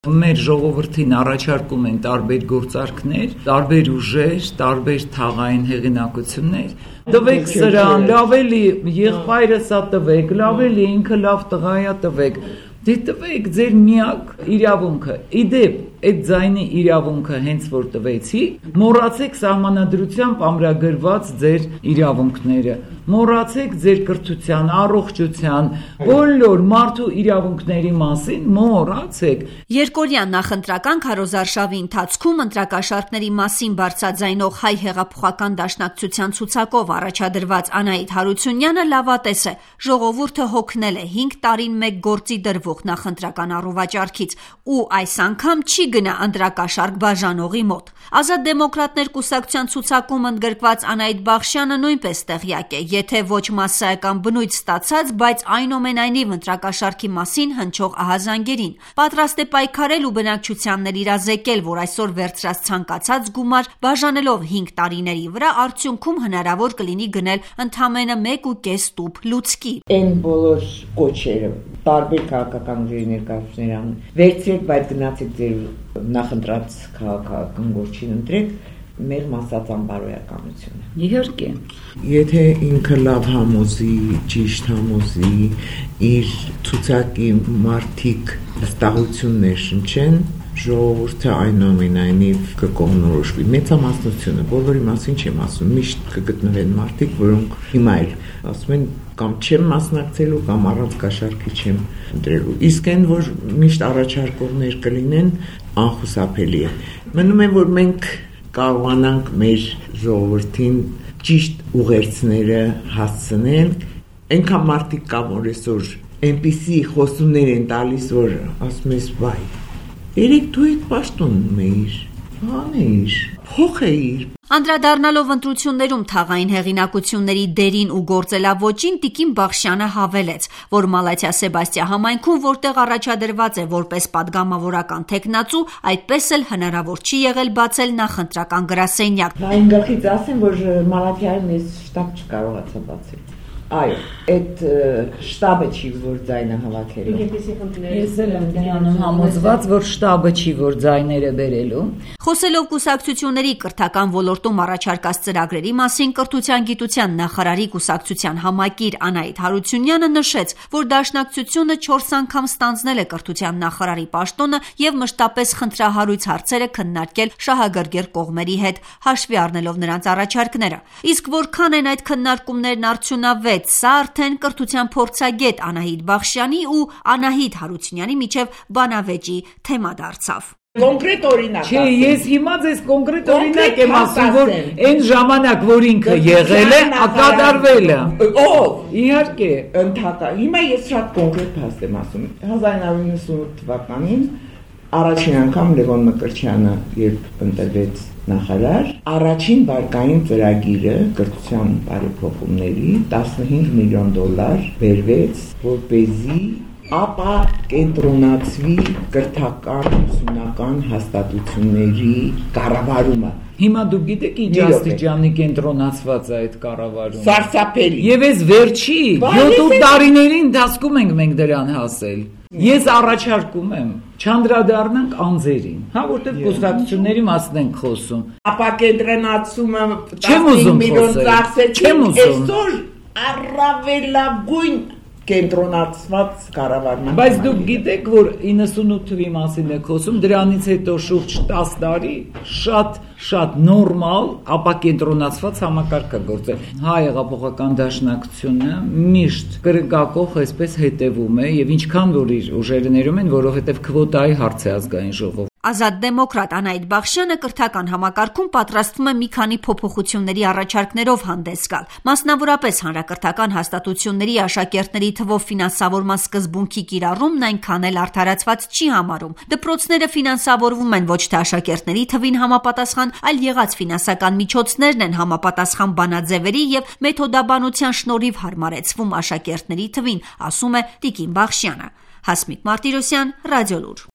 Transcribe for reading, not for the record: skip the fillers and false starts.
Մեր ժողովրդին առաջարկում են տարբեր գործարքներ, տարբեր ուժեր, տարբեր թաղային հեղինակություններ։ Տվեք սրան, լավ էլի եղբայրը սա տվեք, լավ էլի ինքը լավ տղա է տվեք։ Դե տվեք ձեր միակ իրավունքը։ Իդեպ այդ ձայնի իրավունքը հենց որ տվեցի, մոռացեք սահմանադրությամբ ամրագրված ձեր իրավունքները, մոռացեք ձեր կրթության, առողջության, բոլոր մարդու իրավունքների մասին մոռացեք։ Երկօրյա նախընտրական քարոզարշավի ընթացքում ընտրակաշառքների մասին բարձրաձայնող Հայ հեղափոխական դաշնակցության ցուցակով առաջադրված Անահիտ Հարությունյանը լավատես է։ Ժողովուրդը հոգնել է 5 տարին մեկ գործի դրվող նախընտրական առողջարքից ու այս անգամ չի գնա ընտրակաշառք բաժանողի մոտ։ Ազատ դեմոկրատներ կուսակցության ցուցակում ընդգրկված Անահիտ Բախշյանը նույնպես տեղյակ է, եթե ոչ մասսայական բնույթ ստացած, բայց այնուամենայնիվ ընտրակաշառքի մասին հնչող ահազանգերին։ Պատրաստ է պայքարել ու բնակչությանն իրազեկել, որ այսօր վերցրած ցանկացած գումար բաժանելով 5 տարիների վրա արդյունքում հնարավոր կլինի գնել ընդամենը 1.5 տուփ լուցկի։ Այն բոլոր կոչերը տարբեր քաղաքական ուժերի ներկայացուցիչներ ան վերցրեք, բայց գնացեք ձեր նախընտրած քաղաքական գործին ընտրեք, մեղմ ասած անբարոյականությունը։ Իհարկե։ Եթե ինքը լավ համոզի, ճիշտ համոզի, իր ցուցակի մարդիկ վստահություններ շնչեն, ժողովուրդը այնուամենայնիվ կկողմնորոշվի։ Մեծամասնությունը, բոլորի մասին չեմ ասում, միշտ կգտնվեն մարդիկ, որոնք հիմա էլ ասում են կամ չեմ մասնակցելու կամ առանց կաշառքի չեմ ընտրելու։ Իսկ այն, որ միշտ առաջարկողներ կլինեն, անխուսափելի է։ Մնում է, որ մենք կարողանանք մեր ժողովրդին ճիշտ ուղերձները հասցնել։ Այնքան մարդիկ կա, որ այսօր այնպիսի խոսումներ են տալիս, որ ասում ես, վայ, երեք դու այդ պաշտոնում էիր, հանեիր, փոխեիր։ Անդրադառնալով ընտրություններում թաղային հեղինակությունների դերին ու գործելավոճին, Տիկին Բախշյանը հավելեց, որ Մալաթիա Սեբաստիա համայնքում, որտեղ առաջադրված է որպես պատգամավորական թեկնածու, այդպես էլ հնարավոր չի եղել բացել նախընտրական գրասենյակ։ Այն գլխից ասեմ, որ Մալաթիայում ես շտաբ չկարողացա բացել։ Այո, այդ շտաբը չի, որ ձայնը հավաքել է։ Ես էլ եմ դրանում համոզված, որ շտաբը չի, որ ձայները բերելու։ Խոսելով կուսակցությունների կրթական ոլորտում առաջարկած ծրագրերի մասին, կրթության գիտության նախարարի կուսակցության համակիր Անահիտ Հարությունյանը նշեց, որ դաշնակցությունը 4 անգամ ստանձնել է կրթության նախարարի պաշտոնը եւ մշտապես խնդրահարույց հարցերը քննարկել շահագրգիռ կողմերի հետ, հաշվի առնելով նրանց առաջարկները։ Իսկ որքան են այդ քննարկումներն արդյունավետ, սա արդեն կրթության փորձագետ Անահիտ Բախշյանի ու Անահիտ Հարությունյանի միջև բանավեճի թեմա դարձավ։ Կոնկրետ օրինակ։ Չէ, ես հիմա ձեզ կոնկրետ օրինակ եմ ասում, որ այն ժամանակ, որ ինքը եղել է, կատարվել է։ Ով։ Իհարկե, ընդհանրապես։ Հիմա ես շատ կոնկրետ փաստ եմ ասում։ 1998 թվականին առաջին անգամ Լևոն Մկրտչյանը երբ ընտրվեց նախարար, առաջին վարկային ծրագիրը կրթության բարեփոխումների 15 միլիոն դոլար բերվեց, որպեսզի ապա կենտրոնացվի կրթական ուսումնական հաստատությունների կառավարումը։ հիմա դուք գիտեք ինչ աստիճանի կենտրոնացված է այդ կառավարումը։ Սարսափելի։ Եվ այս վերջի 7 տարիների ընթացքում ենք մենք դրան հասել։ Ես առաջարկում եմ չանդրադառնանք անձերին, հա, որտեղ կուսակցությունների մասին ենք խոսում։ Ապա կենտրոնացումը Չեմ 15 ուզում միլիոն խոսել, ծախսեցին, չեմ ուզում։ այսօր առավելագույն կենտրոնացված կառավարման։ Բայց դուք գիտեք, որ 98 թվի մասին եք խոսում, դրանից հետո շուրջ 10 տարի շատ նորմալ, ապա կենտրոնացված համակարգ է գործել։ Հայ հեղափոխական դաշնակցությունը միշտ կրկնակող այսպես հետևում է եւ ինչքան որ իր ուժերը ներում են, որովհետեւ քվոտայի հարց է ազգային ժողով։ Ազատ դեմոկրատ Անահիտ Բախշյանը կրթական համակարգում պատրաստվում է մի քանի փոփոխությունների առաջարկներով հանդես գալ։ Մասնավորապես հանրակրթական հաստատությունների աշակերտների թվով ֆինանսավորման սկզբունքի կիրառումն այնքան էլ արդարացված չի համարում։ Դպրոցները ֆինանսավորվում են ոչ թե աշակերտների թվին համապատասխան, այլ եղած ֆինանսական միջոցներն են համապատասխան բանաձևերի եւ մեթոդաբանության շնորհիվ հարմարեցվում աշակերտների թվին, ասում է Տիկին Բախշյանը։ Հասմիկ Մարտիրոսյան, Ռադիոլուր։